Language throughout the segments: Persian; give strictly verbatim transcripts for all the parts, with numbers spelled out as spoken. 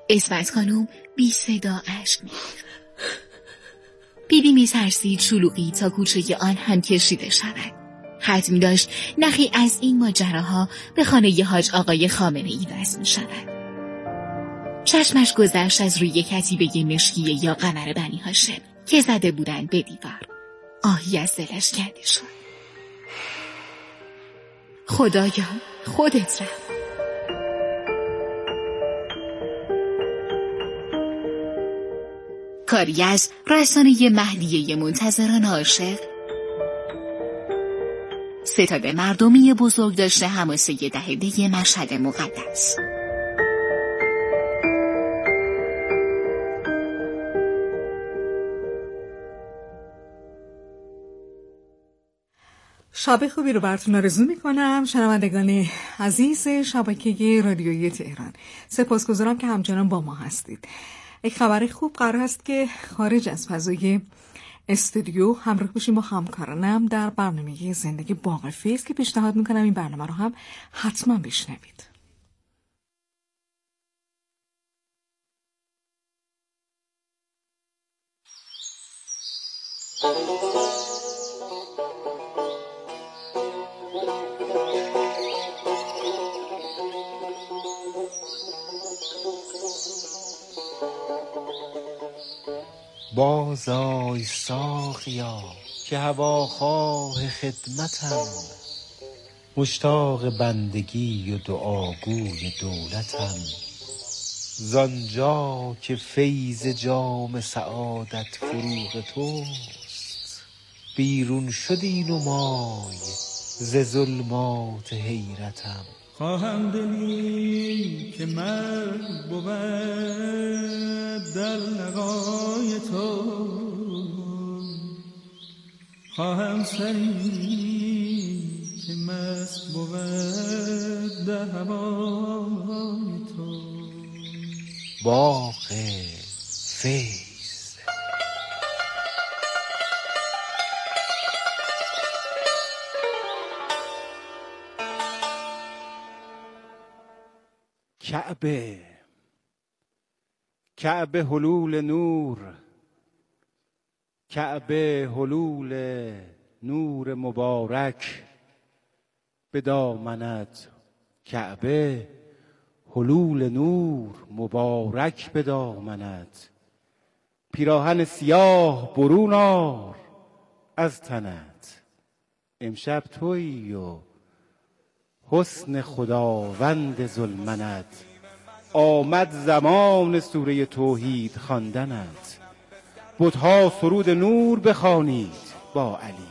اسمت خانم بی صدا اشک می‌ریخت. بیبی می‌ترسید شلوغی تا کوچه آن هم کشیده شود. حد می‌داشت نخی از این ماجراها به خانه حاج آقای خامنه‌ای وصل می‌شود. چشمش گذشت از روی کتیبه مشکی یا قمر بنی هاشم که زده بودند به دیوار. آهی از دلش کنده شد. خدایا خودت رفت. کاری از رسانه مهدیه منتظران عاشق، ستاد مردمی بزرگ داشته حماسه دهنده مشهد مقدس. شب خوبی رو براتون آرزو میکنم شنوندگان عزیز شبکه رادیویی تهران. سپاسگزارم که همچنان با ما هستید. یک خبر خوب قرار است که خارج از فضای استودیو همراه باشیم با همکارانم در برنامه زندگی باغ فیض که پیشنهاد میکنم این برنامه رو هم حتما بشنوید. باز آی ساقیا که هواخواه خدمتم، مشتاق بندگی و دعاگوی دولتم. زانجا که فیض جام سعادت فروغ توست، بیرون شد این نمای ز ظلمات حیرتم. خواهم دلی که مرگ بود در لقای تو، خواهم سری که مست بود در هوای تو. باغ فیض. کعبه، کعبه حلول نور، کعبه حلول نور مبارک به دامنت. کعبه حلول نور مبارک به دامنت. پیراهن سیاه برون آر از تنت، امشب تویی و حسن خداوند ذوالمنت. آمد زمان سوره توحید خواندنت، بت‌ها سرود نور بخوانید با علی.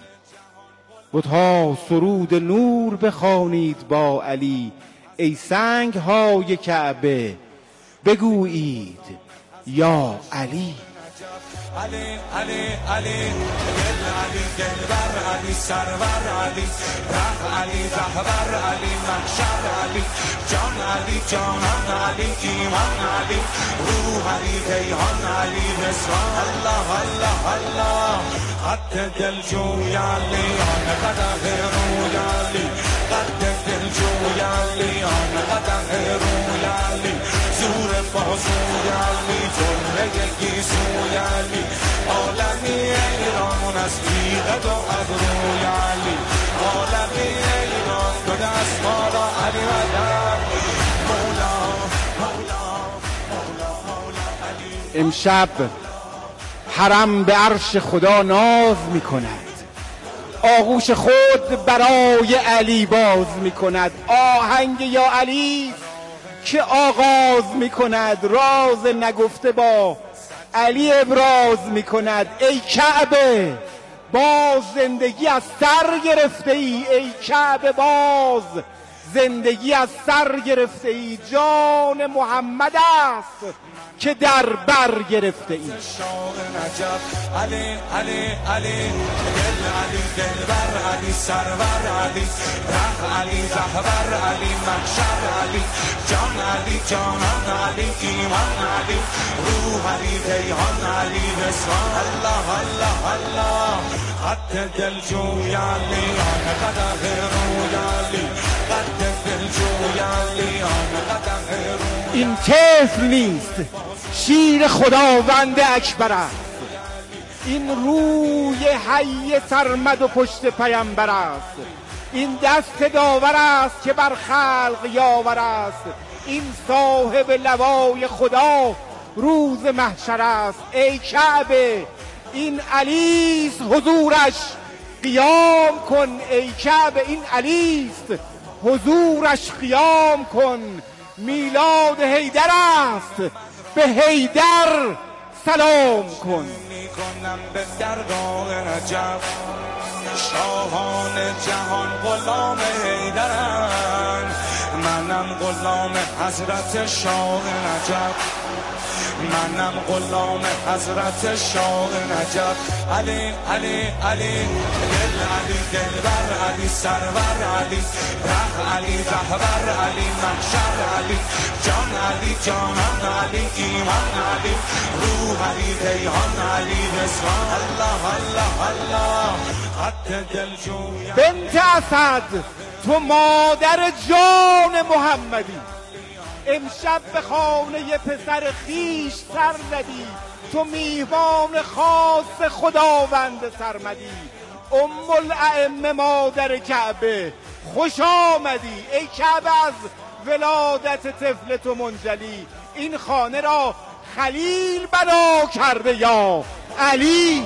بت‌ها سرود نور بخوانید با علی. ای سنگ های کعبه بگویید یا علی. علی علی علی دل علی دلبر علی سرور علی رخ علی رهبر علی محشر علی جان علی جانان علی ایمان علی روح علی کیهان علی رضوان. الله الله الله قد دل جوی علی آن قدر روی علی قد دل جوی علی آن قدر روی علی زور بازوی علی جمله گیسوی علی عالمی ایران از تیغ دو ابروی علی عالمی ایران دو دست بالا علی مدد مولا مولا مولا مولا علی. امشب حرم به عرش خدا ناز می کند، آغوش خود برای علی باز می کند. آهنگ یا علی که آغاز می کند، راز نگفته با علی ابراز می کند. ای کعبه باز زندگی از سر گرفته ای، ای کعبه باز زندگی از سر گرفته ای. جان محمد است که در بر گرفته ای. علی علی علی دل علی دلبر علی سرور علی رخ علی رهبر علی محشر علی جان علی جانان علی ایمان علی روح علی کیهان علی رضوان. الله الله الله قد دل جوی علی آن قدر روی علی قد دل جوی علی آن قدر روی این طفل نیست، شیر خداوند اکبر است. این روی حی سرمد و پشت پیامبر است. این دست داور است که بر خلق یاور است. این صاحب لوای خدا روز محشر است. ای کعبه این علیست حضورش قیام کن. ای کعبه این علیست حضورش قیام کن. میلاد حیدر است به حیدر سلام کن. میکنم به درگاه نجف، شاهان جهان غلام حیدرن، منم غلام حضرت شاه نجف، منم غلام حضرت شاه نجف. علی علی علی دل علی دلبر علی سرور علی ره علی رهبر علی محشر علی جان علی جانان علی ایمان علی روح علی ریحان علی رضوان. الله الله الله خط دل جویا بنت اسد تو مادر جان محمدی، امشب به خانه پسر خیش سر زدی. تو میهمان خاص خداوند سرمدی. ام الائمه مادر کعبه خوش آمدی. ای کعبه از ولادت طفل تو منجلی، این خانه را خلیل بنا کرده یا علی.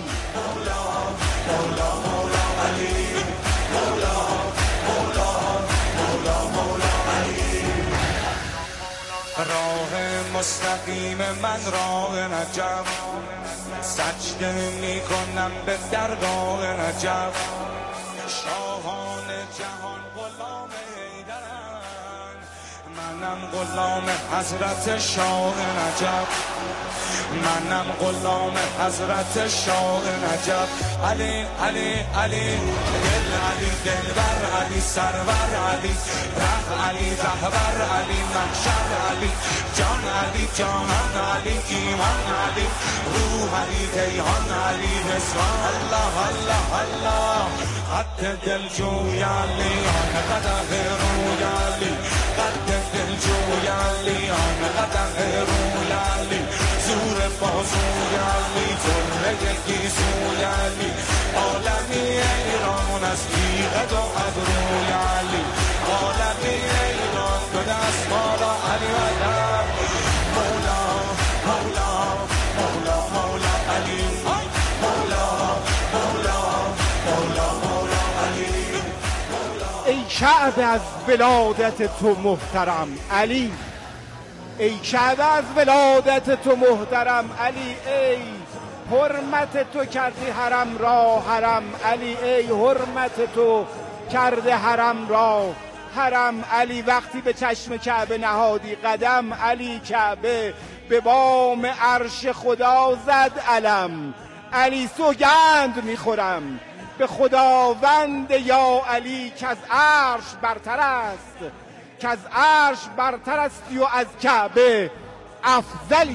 راه مستقیم من راه نجف، سجده می کنم به درگاه نجف. شاهان جهان غلام حیدرن، منم غلام حضرت شاه نجف، منم غلام حضرت شاه نجف. علی علی علی دل علی دلبر علی سرور علی ره علی رهبر علی محشر علی جان علی جانان علی ایمان علی روح علی ریحان علی رضوان. الله الله الله خط دل جوی علی آن قدم روی علی خط دل جوی علی آن قدم روی علی زور بازوی علی زره گیسوی علی عالمی ایران از تیغ دو ابروی علی عالمی ایران دو دست بالا علی مدد مولا مولا مولا مولا علی مولا مولا مولا مولا علی. ای کعبه از ولادت تو محترم علی، ای کعبه از ولادت تو محترم علی. ای حرمت تو کردی حرم را حرم علی، ای حرمت تو کرده حرم را حرم علی. وقتی به چشم کعبه نهادی قدم علی، کعبه به بام عرش خدا زد علم علی. سوگند میخورم به خداوند یا علی که از عرش برتر است، که از عرش برتر استی و از کعبه افضلی.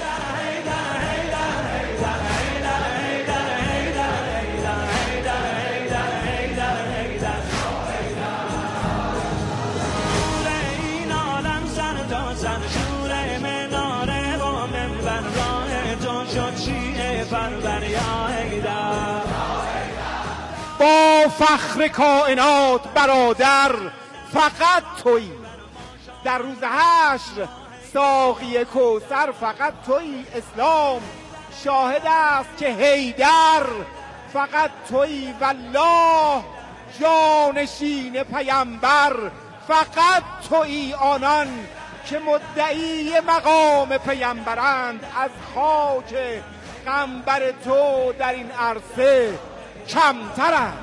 با فخر کائنات برادر فقط تویی، در روز حشر ساقی کوثر فقط تویی. اسلام شاهد است که حیدر فقط تویی، والله جانشین پیامبر فقط تویی. آنان که مدعی مقام پیامبرند از خاک قنبر تو در این عرصه کمترند.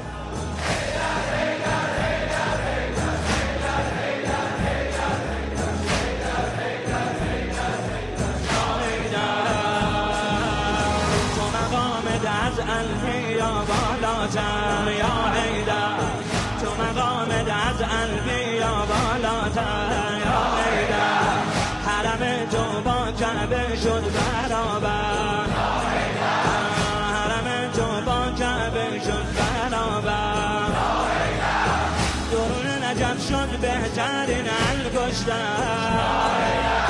از الفی یا بالاتر یا حیدر، تو مقامت از الفی یا بالاتر یا حیدر. حرم تو با کعبه شد برابر، حرم تو با کعبه شد برابر. درون نجف شد بهترین الکشتر.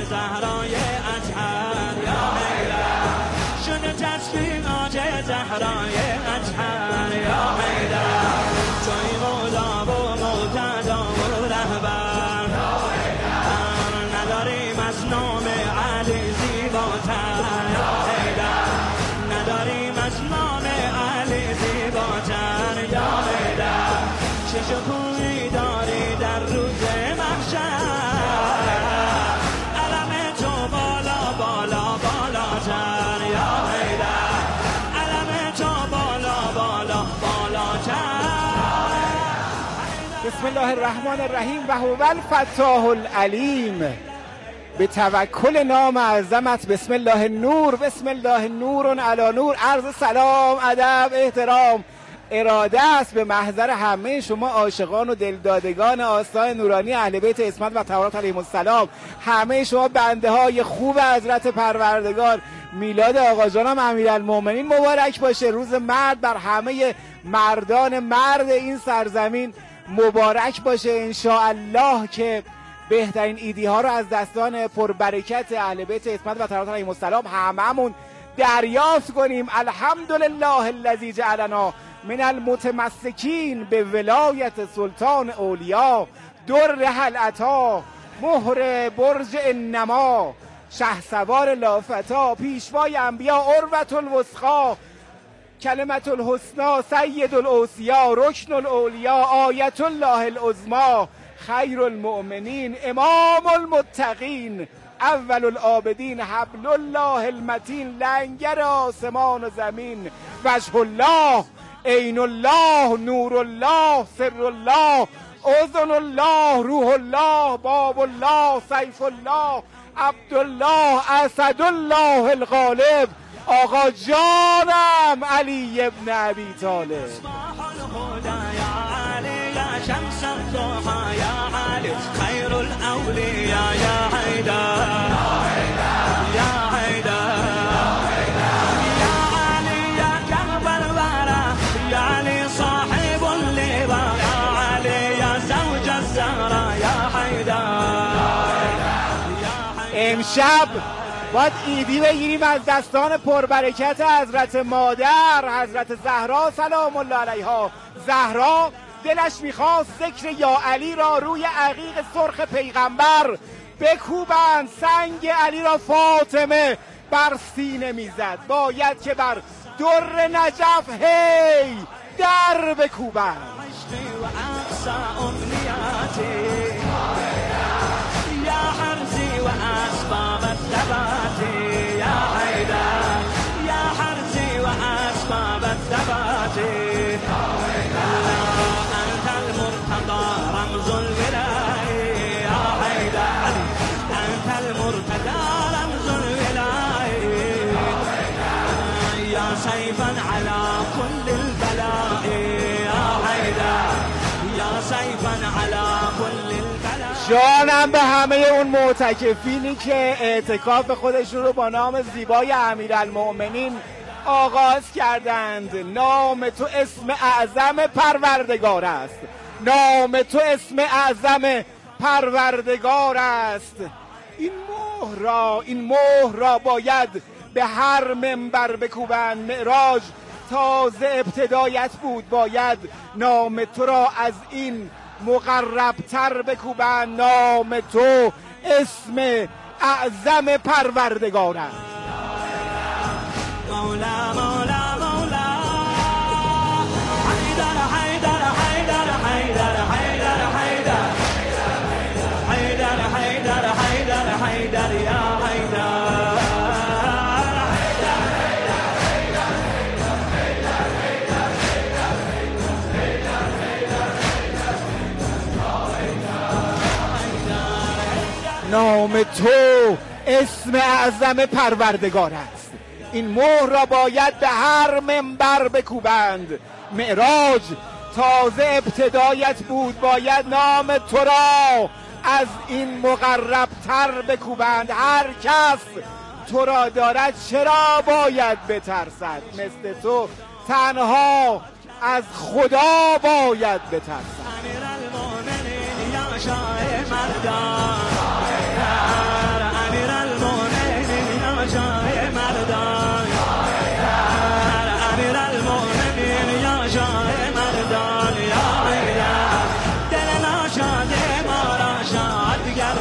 زهرای اطهر یا حیدر شده تسبیحات زهرای اطهر یا حیدر توی مولا و مقتدا و رهبر نداریم از نام علی زیباتر یا حیدر نداریم از نام علی زیباتر یا حیدر چه شکوهی داری در روز محشر علم تو بالا بالا بالاتر یا حیدر علم تو بالا بالا بالاتر. بسم الله الرحمن الرحیم و هو الفتاح العلیم. به توکل نام اعظمت بسم الله نور بسم الله نور علی نور. عرض سلام ادب احترام اراده است به محضر همه شما عاشقان و دلدادگان آستان نورانی اهل بیت عصمت و طهارت علیهم السلام، همه شما بنده های خوب حضرت پروردگار. میلاد آقا جانم امیرالمومنین مبارک باشه. روز مرد بر همه مردان مرد این سرزمین مبارک باشه ان شاء الله که بهترین ایدی ها رو از دستان پربرکت اهل بیت عصمت و طهارت علیهم السلام هممون دریافت کنیم. الحمدلله الذی جعلنا من المتمسکین به ولایت سلطان اولیا در حلعتا مهر برج انما شهسوار لافتا پیشوای انبیا عروة الوثقی کلمت الحسنا سید الاوصیا رکن الاولیا آیت الله العظما خیر المؤمنین امام المتقین اول العابدین حبل الله المتین لنگر آسمان و زمین وجه الله عین الله نور الله سر الله اذن الله روح الله باب الله سیف الله عبدالله اسد الله الغالب آقا جانم علی ابن ابی طالب. شمس الضحى يا علي خير الأولياء يا حيدر يا حيدر يا علي يا كرب الورى يا علي صاحب اللواء يا علي يا زوج الزهراء يا حيدر. امشب باید ایدی بگیریم از دستان پربرکت حضرت مادر حضرت زهرا سلام الله علیها. زهرا دلش میخواست ذکر یا علی را روی عقیق سرخ پیغمبر بکوبند. سنگ علی را فاطمه بر سینه میزد، باید که بر در نجف هی در بکوبند. یا حرزی و اسباب الثبات یا حیدر یا حرزی و اسباب الثبات انت المرتضى رمز الولاية یا حیدر انت المرتضى رمز الولاية یا سيفا على كل البلاء یا حیدر یا سيفا على كل البلاء. جانم به همه اون معتکفینی که اعتکاف خودشون رو با نام زیبای امیرالمؤمنین آغاز کردند. نام تو اسم اعظم پروردگار است، نام تو اسم اعظم پروردگار است. این مهر را این مهر را باید به هر منبر بکوبند. معراج تازه ابتدایت بود، باید نام تو را از این مقربتر بکوبند. نام تو اسم اعظم پروردگار است. مولا مولا مولا حیدر حیدر حیدر حیدر حیدر حیدر حیدر حیدر حیدر حیدر یا حیدر نام تو اسم اعظم پروردگار است. این مهر را باید به هر منبر بکوبند. معراج تازه ابتدایت بود، باید نام تو را از این مقربتر بکوبند. هر کس تو را دارد چرا باید بترسد؟ مثل تو تنها از خدا باید بترسد. امیرالمومنین یا شاه مردان امیر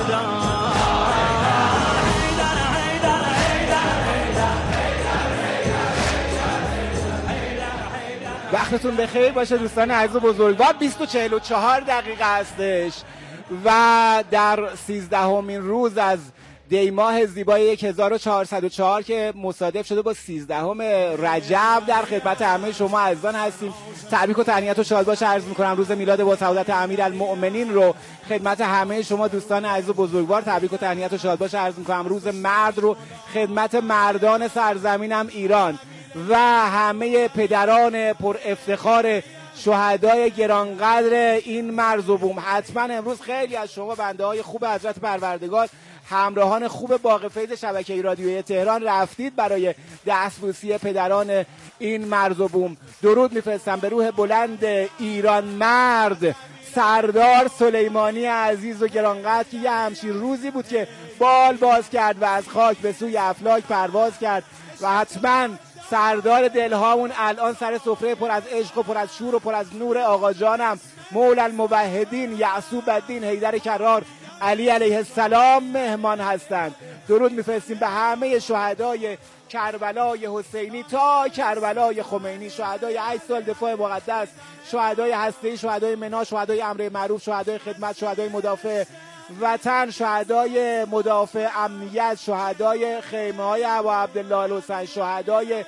وقتتون بخیر باشه دوستان عزیز و بزرگوار. بیست و چهل و چهار دقیقه هستش و در سیزدهمین روز از دی ماه زیبای هزار و چهارصد و چهار که مصادف شده با سیزدهم رجب در خدمت همه شما عزیزان هستیم. تبریک و تهنیت و شادباش عرض میکنم. روز میلاد با سعادت امیرالمؤمنین رو خدمت همه شما دوستان عزیز و بزرگوار تبریک و تهنیت و شادباش عرض میکنم. روز مرد رو خدمت مردان سرزمینم ایران و همه پدران پر افتخار شهدای گرانقدر این مرز و بوم. حتما امروز خیلی از شما بنده های خوب حضرت پروردگار، همراهان خوب باغ فیض شبکه رادیویی تهران رفتید برای دستبوسی پدران این مرز و بوم. درود میفرستم به روح بلند ایران مرد سردار سلیمانی عزیز و گرانقدر که یه همچین روزی بود که بال باز کرد و از خاک به سوی افلاک پرواز کرد و حتما سردار دلهامون الان سر سفره پر از عشق و پر از شور و پر از نور آقا جانم مولا الموحدین یعصوب الدین حیدر کرار علی علیه السلام مهمان هستند. درود میفرستیم به همه شهدای کربلای حسینی تا کربلای خمینی، شهدای هشت سال دفاع مقدس، شهدای هسته‌ای، شهدای منا، شهدای امر معروف، شهدای خدمت، شهدای مدافع وطن، شهدای مدافع امنیت، شهدای خیمه های ابا عبدالله الحسین، شهدای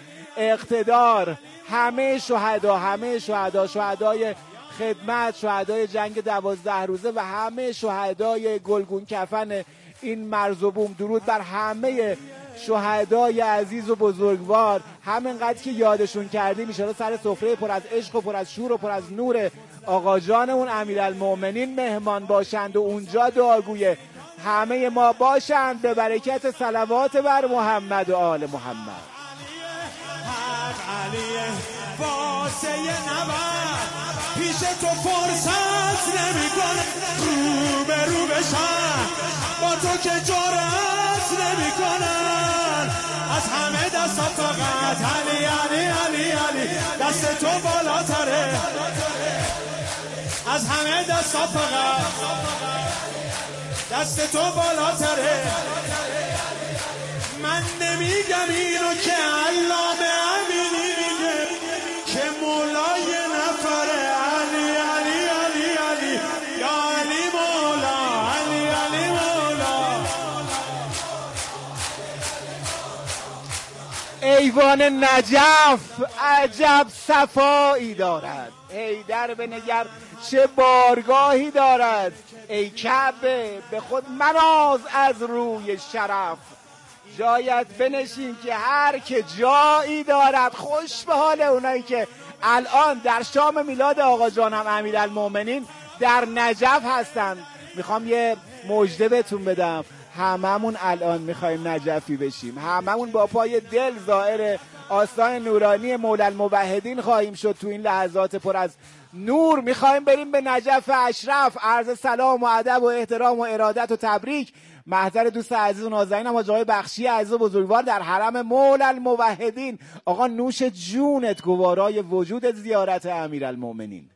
اقتدار، همه شهدا همه شهدا شهدای خدمت، شهدای جنگ دوازده روزه و همه شهدای گلگون کفن این مرز و بوم. درود بر همه شهدای عزیز و بزرگوار، همینقدر که یادشون کردیم ان شاءالله سر سفره پر از عشق و پر از شور و پر از نور آقا جانمون امیرالمؤمنین مهمان باشند و اونجا دعاگوی همه ما باشند به برکت صلوات بر محمد و آل محمد. علیه واسه نبرد پیش تو فرصت نمی کنه رو به رو بشن با تو که جرأت نمی کنن از همه دستا فقط علی علی علی علی دست تو بالاتره از همه دستا فقط دست تو بالاتره من نمیگم اینو که علامه امینی میگه که مولای نفره علی علی علی علی یا علی مولا علی علی مولا. ایوان نجف عجب صفایی دارد، حیدر بنگر چه بارگاهی دارد. ای کعبه به خود مناز از روی شرف، جایت بنشین که هر که جایی دارد. خوش به حال اونایی که الان در شام میلاد آقا جانم امیرالمؤمنین در نجف هستن. میخوام یه مژده بهتون بدم، هممون الان میخوایم نجفی بشیم، هممون با پای دل زائر آستان نورانی مولا الموحدین خواهیم شد. تو این لحظات پر از نور میخوایم بریم به نجف اشرف. عرض سلام و ادب و احترام و ارادت و تبریک محضر دوست عزیز و نازنینم آقا جای بخشی عزیز و بزرگوار در حرم مولا الموحدین. آقا نوش جونت گوارای وجود زیارت امیرالمؤمنین.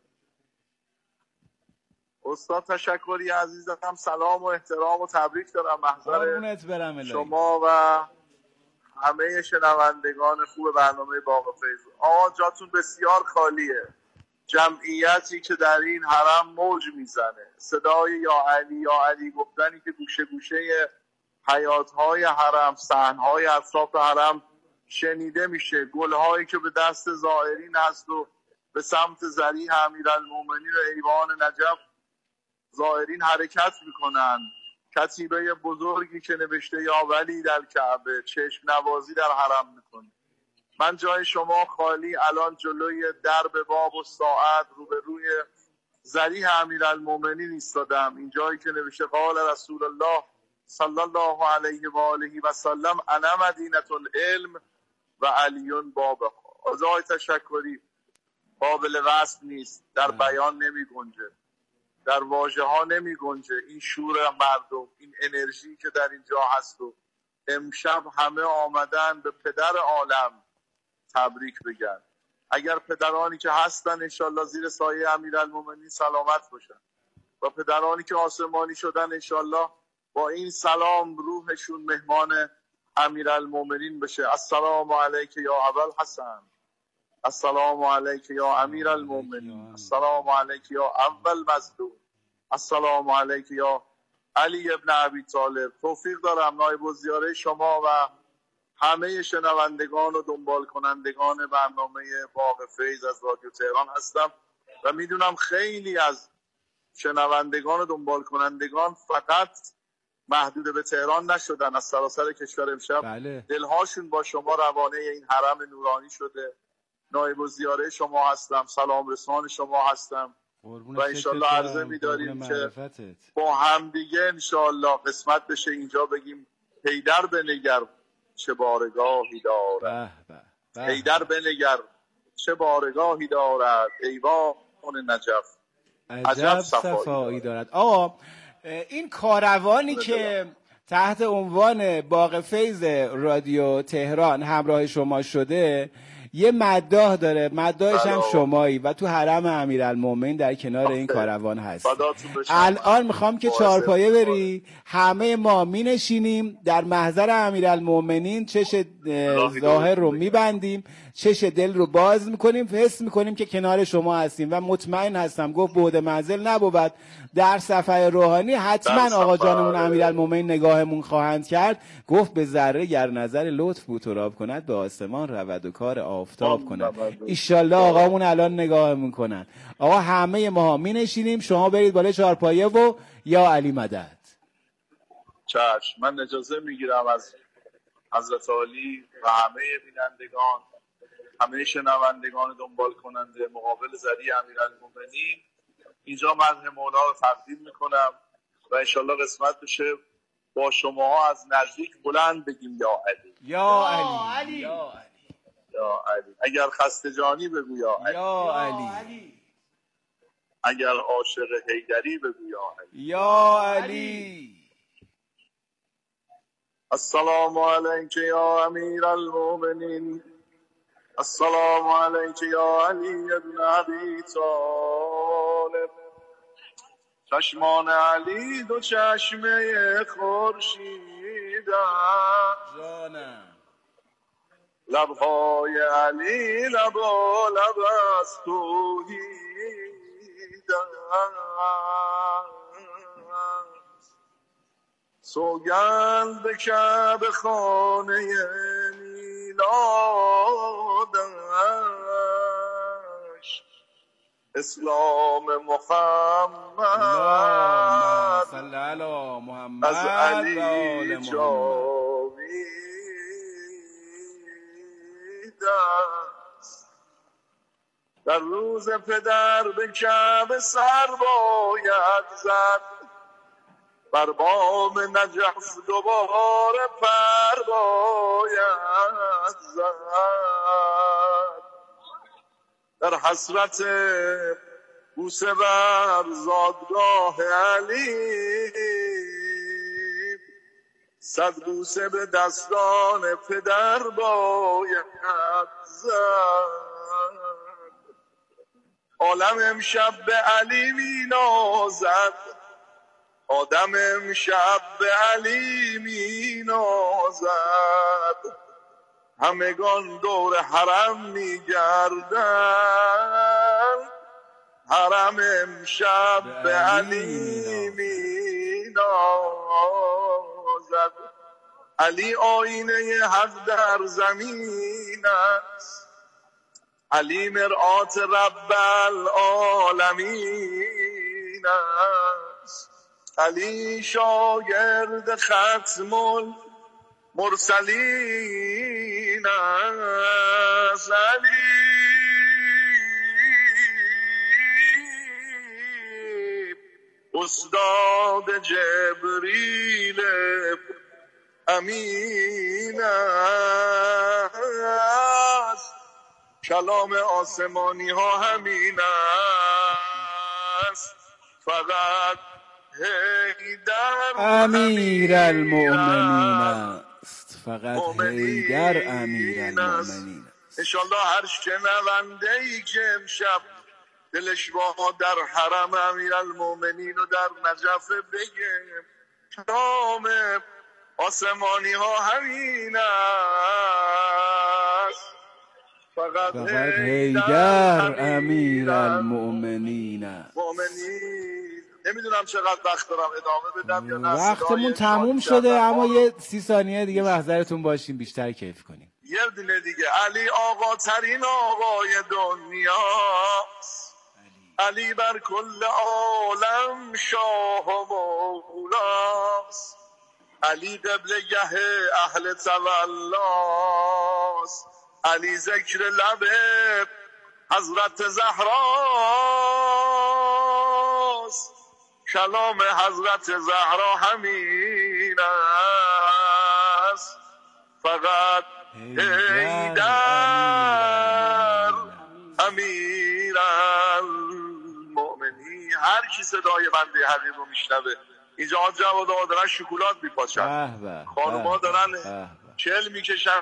استاد تشکری عزیزم، سلام و احترام و تبریک دارم محضر شما و همه شنوندگان خوب برنامه باغ فیض. آقا جاتون بسیار خالیه، جمعیتی که در این حرم موج میزنه، صدای یا علی یا علی گفتنی که گوشه گوشه حیاتهای حرم، صحنهای اطراف حرم شنیده میشه، گلهایی که به دست زائرین هست و به سمت ذریح امیرالمؤمنین و ایوان نجف زائرین حرکت میکنن. کتیبه بزرگی که نوشته یا ولی در کعبه چشم نوازی در حرم میکنه. من جای شما خالی الان جلوی درب باب و ساعت روبروی ذریح امیرالمؤمنین ایستادم. این جایی که نوشته قال رسول الله صلی الله علیه و آله و سلم انا مدینة العلم و علیون بابها. آقای تشکری قابل وصف نیست، در بیان نمی گنجه، در واژه ها نمی گنجه. این شور مردم، این انرژی که در اینجا هست و امشب همه آمدن به پدر عالم تبریک بگن. اگر پدرانی که هستن انشالله زیر سایه امیرالمؤمنین سلامت باشن و پدرانی که آسمانی شدن انشالله با این سلام روحشون مهمان امیرالمومنین بشه. السلام علیک یا ابوالحسن، السلام علیک یا امیرالمومنین، السلام علیک یا اول مظلوم، السلام علیک یا علی ابن ابی طالب. توفیق دارم نایب الزیاره شما و همه شنوندگان و دنبال کنندگان برنامه باغ فیض از رادیو تهران هستم و میدونم خیلی از شنوندگان و دنبال کنندگان فقط محدود به تهران نشدن، از سراسر کشور امشب بله. دلهاشون با شما روانه این حرم نورانی شده. نایب الزیاره شما هستم، سلام رسان شما هستم و انشالله عرضه می‌داریم که با هم دیگه انشالله قسمت بشه اینجا بگیم حیدر بنگر چه بارگاهی دارد، حیدر بنگر چه بارگاهی دارد، ایوان نجف عجب صفایی دارد. آقا این کاروانی که تحت عنوان باغ فیض رادیو تهران همراه شما شده یه مداح داره، مداحش هم شمایی و تو حرم امیرالمومنین در کنار این کاروان هست. الان میخوام که چهارپایه بری، همه ما می نشینیم در محضر امیرالمومنین، چش ظاهر رو میبندیم، چش دل رو باز میکنیم، حس میکنیم که کنار شما هستیم و مطمئن هستم گفت بعد منزل نبود در سفر روحانی حتما آقا جانمون امیرالمومنین نگاهمون خواهند کرد. گفت به ذره گر نظر لطف بود تراب کند، به آسمان رود و کار آفتاب کند. ایشالله آقامون الان نگاهمون کنن. آقا همه ما می نشینیم، شما برید بالا چهارپایه و یا علی مدد. چشم، من اجازه میگیرم از حضرت علی و همه بینندگان، همه شنوندگان دنبال کننده مقابل ذریع امیرالمومنین اینجا مدح مولا رو تقدیم میکنم و انشالله قسمت بشه با شما از نزدیک بلند بگیم یا علی یا علی یا علی یا علی. اگر خسته جانی بگو یا علی یا علی، اگر عاشق حیدری بگو یا علی یا علی. السلام علیک یا امیرالمومنین، السلام علیک یا علی ابن ابی طالب. چشمان علی دو چشمه خورشید جانم، لبهای علی لبا لب از توحید سوگند به کعبه خانه میلادش، اسلام محمد صلی علی محمد از علی جاوید است. در روز پدر به کعبه سر باید زد، بر بام نجف دوباره پر باید زد. در حسرت بوسه بر زادگاه علی، صد بوسه به دستان پدر باید زد. عالم امشب به علی می نازد، آدم امشب به علی می نازد. همگان دور حرم می گردن، حرم امشب به علی می نازد. علی آینه حق در زمین است، علی مرآت رب العالمین است. علی شاگرد ختم المرسلین است. علی استاد جبریل امین است. کلام آسمانی ها همین است، فقط حیدر امیرالمومنین است، فقط حیدر امیرالمومنین است. انشالله هر شنونده ای که امشب دلش با در حرم امیرالمومنین و در نجف بگه کلام آسمانی ها همین است، فقط حیدر امیر المؤمنین. نمیدونم چقدر وقت دارم ادامه بدم یا نه. وقتمون تموم شده اما یه سی ثانیه دیگه محضرتون باشیم بیشتر کیف کنیم. یه دونه دیگه. علی آقا ترین آقای دنیاست، علی بر کل عالم شاه و مولاست، علی قبله گه اهل تولاست، علی ذکر لب حضرت زهراست، کلام حضرت زهرا همین است، فقط حیدر امیر المؤمنین. هر کی صدای بنده حقیر رو میشنوه اینجا ها جواد ها دارن شکلات میپاشن، خانوما دارن چل میکشن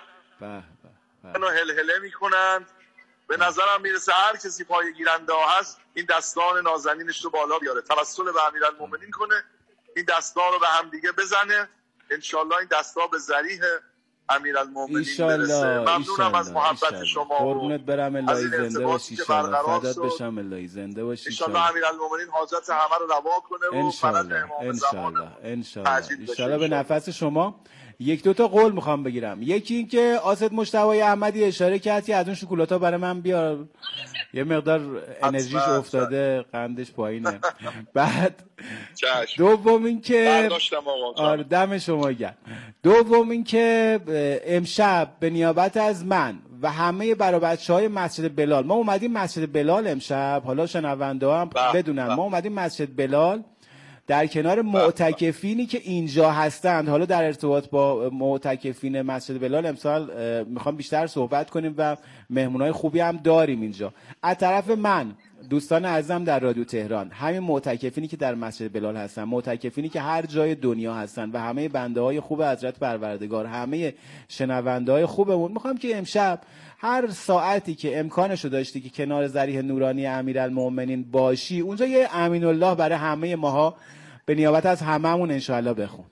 و هلهله میکنن. به نظرم میرسه هر کسی پای گیرنده ها هست این دستان نازنینش رو بالا بیاره، توسل به امیرالمومنین کنه، این دستا رو به هم دیگه بزنه، انشالله این دستا به ذریح امیرالمومنین برسه. ممنونم از محبت شما. قربونت برم الهی زنده باشی، انشالله فدات بشم الهی زنده باشی، انشالله امیرالمومنین حاجت همه رو روا کنه و انشالله انشالله انشالله انشالله به نفس شما. یک دو تا قول میخوام بگیرم. یکی این که آسد مجتبی احمدی اشاره کردی از اون شکلاتا برای من بیار، یه مقدار انرژیش افتاده، قندش پایینه. بعد دوم این که آره دم شما گرم. دوم این که امشب به نیابت از من و همه برای بچهای مسجد بلال، ما اومدیم مسجد بلال امشب، حالا شنونده هم بدونن ما اومدیم مسجد بلال در کنار معتکفینی که اینجا هستند. حالا در ارتباط با معتکفین مسجد بلال امسال میخوام بیشتر صحبت کنیم و مهمونای خوبی هم داریم اینجا. از طرف من دوستان عزیزم در رادیو تهران، همین معتکفینی که در مسجد بلال هستن، معتکفینی که هر جای دنیا هستن و همه بنده های خوب حضرت پروردگار، همه شنونده های خوبمون، میخوام که امشب هر ساعتی که امکانشو داشتی که کنار ذریح نورانی امیرالمومنین باشی، اونجا یه امین الله برای همه ماها به نیابت از هممون انشاءالله بخون.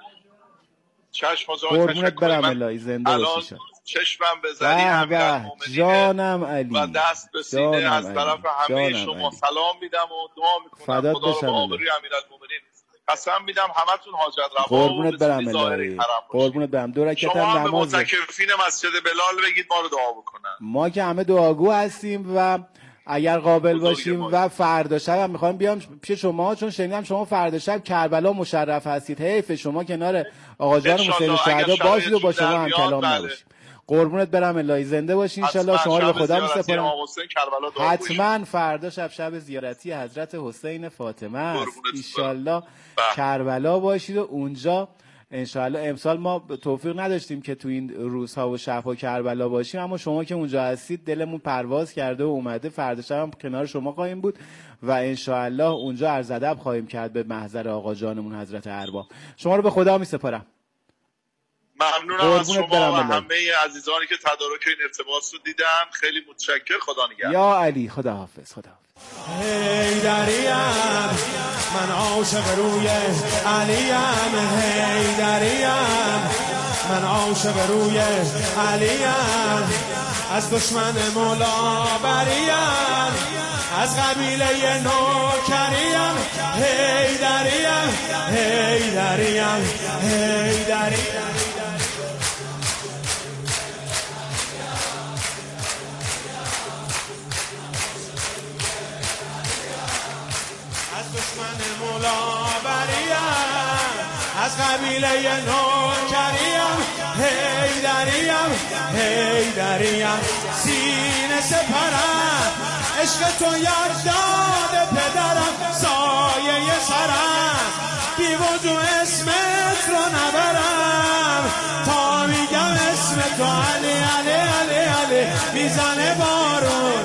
چشم قربونت برم الهی زنده باشی. چشمم به ذریح امیرالمومنین جانم علی و دست به سینه از طرف همه شما سلام میدم و دعا میکنم خدا رو به آبروی امیرالمومنین قسم میدم همتون حاجت روا. قربونت برم الهی، قربونت برم. دو رکعت هم نماز شما به معتکفین مسجد بلال بگید ما رو دعا بکنن. ما که همه دعاگو هستیم و اگر قابل باشیم و فردا شب هم میخوایم بیام پیش شما، چون شنیدم شما فردا شب کربلا مشرف هستید. حیف شما کنار آقا جان حسین شهدا باشید و با شما هم کلام نباشیم. قربونت برم الهی زنده باشین. ان شاء الله شما رو به خدا میسپارم. حتما فردا شب شب زیارتی حضرت حسین فاطمه است. ان شاء الله کربلا باشید و اونجا ان شاء الله. امسال ما توفیق نداشتیم که تو این روزها و شب‌ها کربلا باشیم، اما شما که اونجا هستید دلمون پرواز کرده و اومده. فردا شب هم کنار شما خواهیم بود و ان شاء الله اونجا عرض ادب خواهیم کرد به محضر آقا جانمون حضرت ارباب. شما رو به خدا میسپارم. ممنونم از شما و همه عزیزانی که تدارک این ارتباط رو دیدن. خیلی متشکر. خدا نگهدار. یا علی خدا حافظ. خدا حافظ. حیدریم من عاشق روی علیم، حیدریم من عاشق روی علیم، از دشمن مولا بریم، از قبیله نوکریم، حیدریم حیدریم حیدریم. دشمن مولا بریم، از قبیله نوکریم، حیدریم حیدریم. سینه سپرم عشق تو یاد داد پدرم، سایه سرم بی وجود اسمت رو نبرم، تا میگم اسم تو علی علی علی علی میزنه بارون.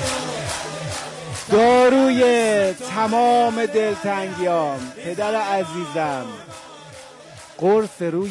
داروی تمام دلتنگیام پدر عزیزم، قرص روی